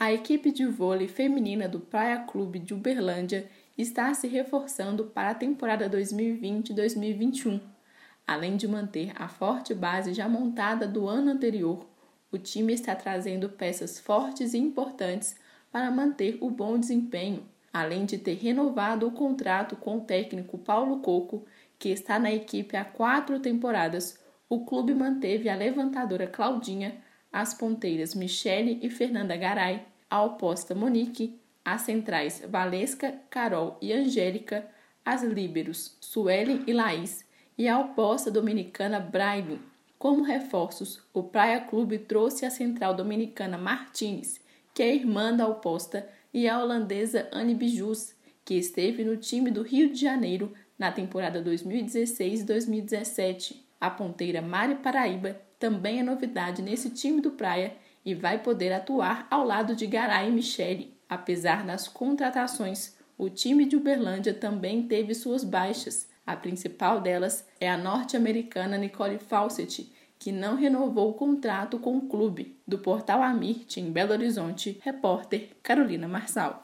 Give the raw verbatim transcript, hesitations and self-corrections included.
A equipe de vôlei feminina do Praia Clube de Uberlândia está se reforçando para a temporada dois mil e vinte e dois mil e vinte e um. Além de manter a forte base já montada do ano anterior, o time está trazendo peças fortes e importantes para manter o bom desempenho, além de ter renovado o contrato com o técnico Paulo Coco, que está na equipe há quatro temporadas. O clube manteve a levantadora Claudinha, as ponteiras Michele e Fernanda Garay, a oposta Monique, as centrais Valesca, Carol e Angélica, as líberos Suelen e Laís e a oposta dominicana Braille. Como reforços, o Praia Clube trouxe a central dominicana Martins, que é irmã da oposta, e a holandesa Anne Bijus, que esteve no time do Rio de Janeiro na temporada dois mil e dezesseis e dois mil e dezessete. A ponteira Mari Paraíba também é novidade nesse time do Praia e vai poder atuar ao lado de Garay e Michele. Apesar das contratações, o time de Uberlândia também teve suas baixas. A principal delas é a norte-americana Nicole Fawcett, que não renovou o contrato com o clube. Do portal Amirte, em Belo Horizonte, repórter Carolina Marçal.